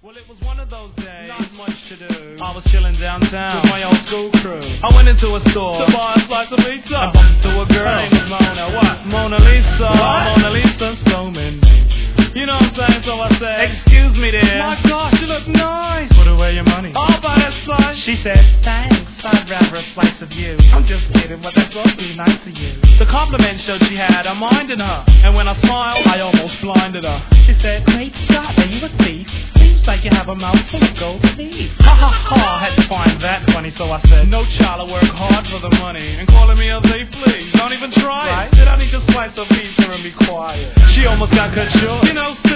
Well, it was one of those days, not much to do. I was chilling downtown with my old school crew. I went into a store to buy a slice of pizza. I bumped into a girl. Her name was Mona. What? Mona Lisa. What? Mona Lisa, so many. You know what I'm saying? So I said, Excuse me, dear. my gosh, you look nice. Put away your money. I'll buy that slice. She said, thanks, I'd rather a slice of you. I'm just kidding, but that's awfully nice of you. The compliment showed she had a mind in her, and when I smiled, I almost blinded her. She said, great Scott, are you a thief? Seems like you have a mouth full of gold teeth. Ha ha ha, I had to find that funny, so I said, no child, I work hard for the money. And calling me a thief, please, don't even try it. Right. Did I need to slice a pizza and be quiet? She almost got cut short. You know,